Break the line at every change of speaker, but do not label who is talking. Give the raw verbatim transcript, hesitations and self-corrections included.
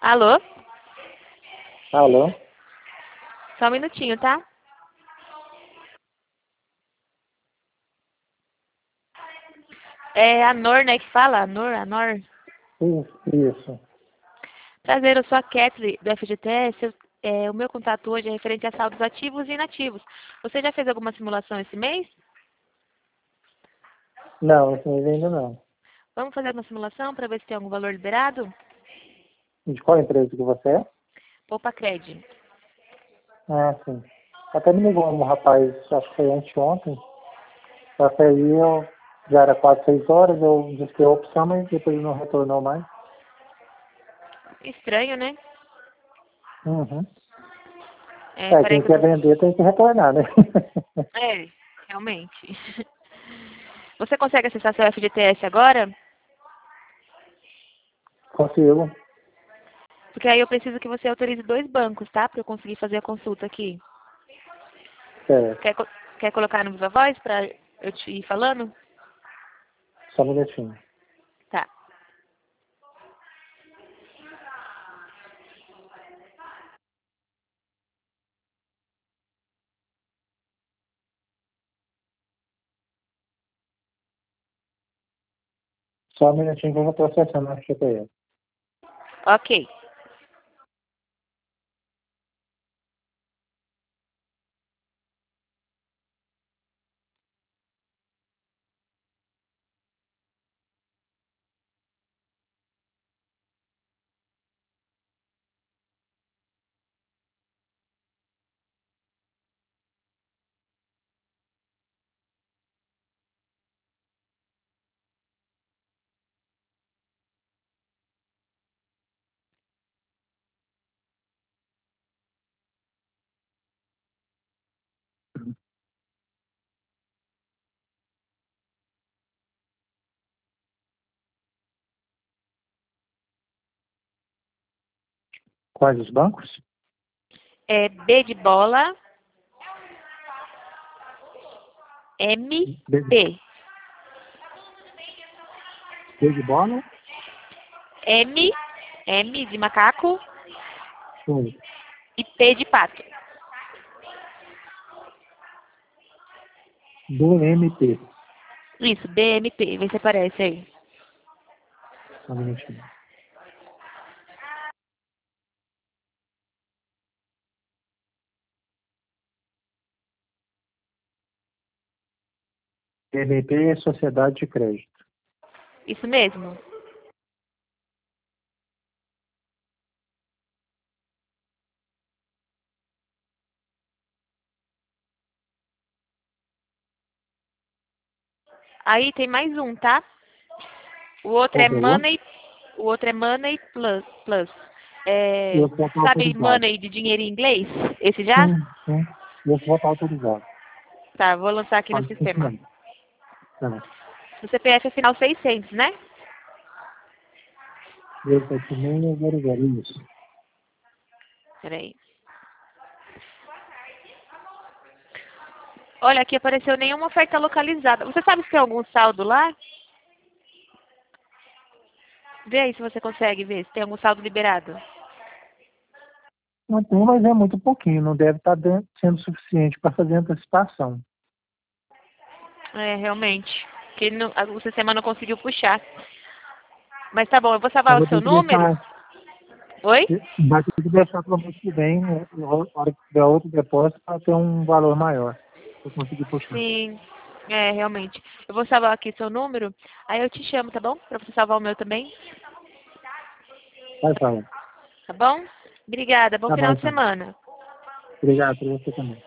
Alô?
Alô?
Só um minutinho, tá? É a Nor, né, que fala? A Nor, a Nor.
Isso, isso.
Prazer, eu sou a Kathleen, do F G T S. Eu- é, o meu contato hoje é referente a saldos ativos e inativos. Você já fez alguma simulação esse mês?
Não, esse mês ainda não.
Vamos fazer uma simulação para ver se tem algum valor liberado?
De qual empresa que você é?
Poupa Cred.
Ah, sim. Até me ligou um rapaz, acho que foi anteontem. Só que aí eu, já era quatro, seis horas, eu disse a opção, mas depois ele não retornou mais.
Estranho, né?
Uhum.
É,
É,
peraí
quem
que eu
quer
tô...
vender tem que retornar, né?
É, realmente. Você consegue acessar seu F G T S agora?
Consigo.
Porque aí eu preciso que você autorize dois bancos, tá? Para eu conseguir fazer a consulta aqui.
Certo.
Quer, co- quer colocar no Viva Voz para eu te ir falando?
Só um minutinho.
Tá.
Só um minutinho que eu já estou acessando a F G T S.
Ok.
Quais os bancos?
É B de bola, M,
B,
P.
B de bola?
M, M de macaco
Sim.
e P de pato.
Do M P.
Isso, B M P. Vê se aparece aí.
Só um minutinho. M P é Sociedade de Crédito.
Isso mesmo. Aí tem mais um, tá? O outro
Qual
é
que é o outro?
Money, o outro é Money Plus. plus.
E
É,
esse já está
sabe
autorizado.
Money de dinheiro em inglês? Esse já?
Sim, sim. E esse já está autorizado.
Tá, vou lançar aqui no
Pode
sistema.
continuar. Tá.
O C P F é final seiscentos, né?
três sete seis, zero zero, isso.
Peraí. Olha, aqui apareceu nenhuma oferta localizada. Você sabe se tem algum saldo lá? Vê aí se você consegue ver se tem algum saldo liberado.
Não tem, mas é muito pouquinho. Não deve estar dando- sendo suficiente para fazer antecipação.
É, realmente. Que não- a- o sistema não conseguiu puxar. Mas tá bom, eu vou
Eu
salvar o
vou
seu
ter que
número.
deixar,
Oi?
vai ter que deixar para o mês que vem, né, na hora que tiver outro depósito, para ter um valor maior. Para conseguir puxar.
Sim. É, realmente. Eu vou salvar aqui seu número. Aí eu te chamo, tá bom? Pra você salvar o meu também.
Vai, Paulo.
Tá bom? Obrigada. Bom
Tá bom,
final de
então.
semana.
Obrigado por você também.